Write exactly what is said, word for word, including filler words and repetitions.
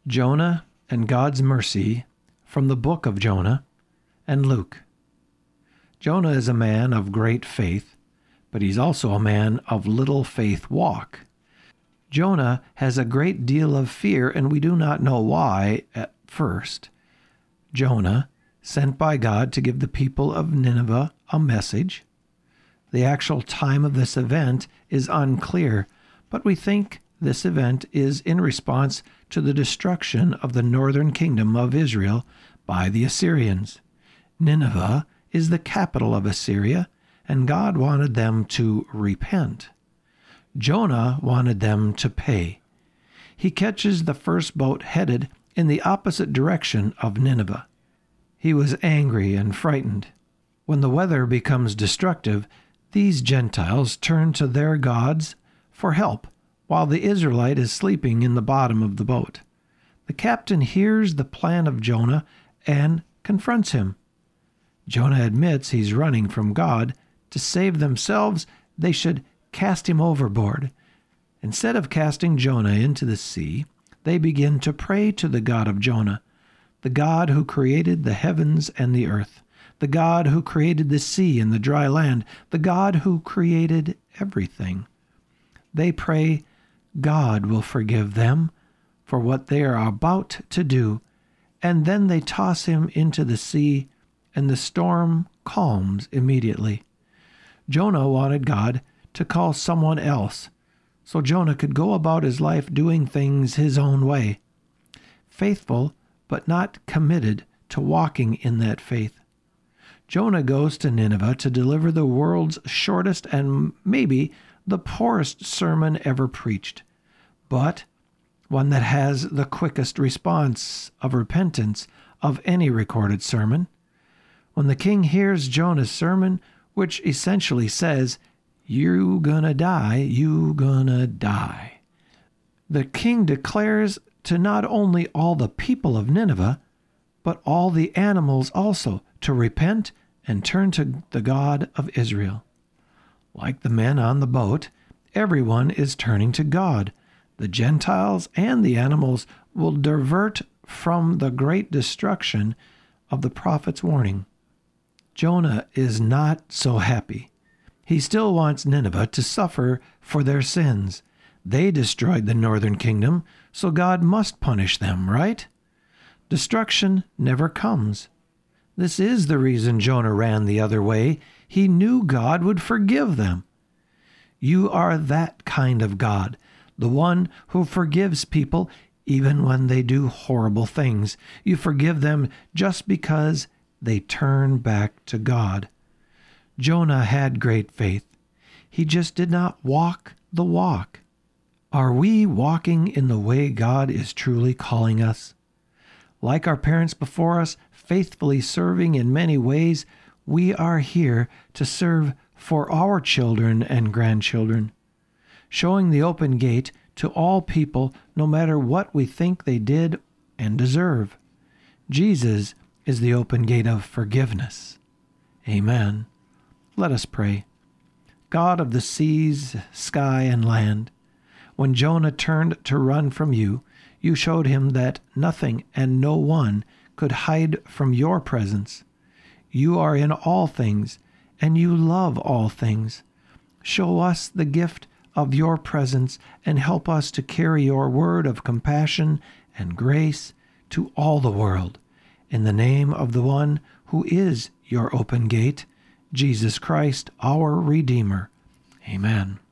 Jonah and God's mercy from the book of Jonah and Luke. Jonah is a man of great faith, but he's also a man of little faith walk. Jonah has a great deal of fear, and we do not know why at first. Jonah, sent by God to give the people of Nineveh a message. The actual time of this event is unclear, but we think this event is in response to the destruction of the northern kingdom of Israel by the Assyrians. Nineveh is the capital of Assyria, and God wanted them to repent. Jonah wanted them to pay. He catches the first boat headed in the opposite direction of Nineveh. He was angry and frightened. When the weather becomes destructive, these Gentiles turn to their gods for help, while the Israelite is sleeping in the bottom of the boat. The captain hears the plan of Jonah and confronts him. Jonah admits he's running from God. To save themselves, they should cast him overboard. Instead of casting Jonah into the sea, they begin to pray to the God of Jonah, the God who created the heavens and the earth, the God who created the sea and the dry land, the God who created everything. They pray God will forgive them for what they are about to do, and then they toss him into the sea, and the storm calms immediately. Jonah wanted God to call someone else, so Jonah could go about his life doing things his own way, faithful but not committed to walking in that faith. Jonah goes to Nineveh to deliver the world's shortest and maybe the poorest sermon ever preached, but one that has the quickest response of repentance of any recorded sermon. When the king hears Jonah's sermon, which essentially says, "You gonna die, you gonna die," the king declares to not only all the people of Nineveh, but all the animals also, to repent and turn to the God of Israel. Like the men on the boat, everyone is turning to God. The Gentiles and the animals will divert from the great destruction of the prophet's warning. Jonah is not so happy. He still wants Nineveh to suffer for their sins. They destroyed the northern kingdom, so God must punish them, right? Destruction never comes. This is the reason Jonah ran the other way. He knew God would forgive them. You are that kind of God, the one who forgives people even when they do horrible things. You forgive them just because they turn back to God. Jonah had great faith. He just did not walk the walk. Are we walking in the way God is truly calling us? Like our parents before us, faithfully serving in many ways, we are here to serve for our children and grandchildren, showing the open gate to all people, no matter what we think they did and deserve. Jesus is the open gate of forgiveness. Amen. Let us pray. God of the seas, sky, and land, when Jonah turned to run from you, you showed him that nothing and no one could hide from your presence. You are in all things, and you love all things. Show us the gift of your presence and help us to carry your word of compassion and grace to all the world. In the name of the one who is your open gate, Jesus Christ, our Redeemer. Amen.